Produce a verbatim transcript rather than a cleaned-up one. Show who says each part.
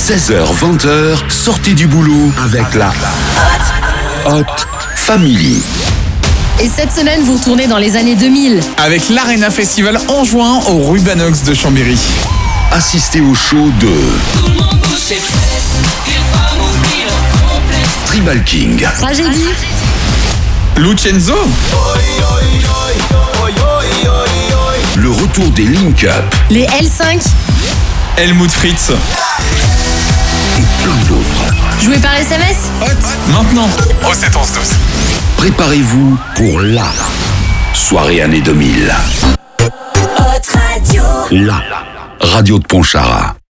Speaker 1: seize heures vingt, sortez du boulot avec la Hot Family.
Speaker 2: Et cette semaine, vous retournez dans les années deux mille.
Speaker 3: Avec l'Arena Festival en juin au Rubanox de Chambéry.
Speaker 1: Assistez au show de Tribal King,
Speaker 2: Tragédie,
Speaker 3: Lucenzo,
Speaker 1: le retour des Link Up
Speaker 2: les L cinq,
Speaker 3: Helmut Fritz.
Speaker 1: et plein d'autres.
Speaker 2: joué par S M S.
Speaker 3: Hot maintenant au sept onze douze.
Speaker 1: Préparez-vous pour la soirée année deux mille.
Speaker 4: Hot Radio.
Speaker 1: La radio de Pontcharra.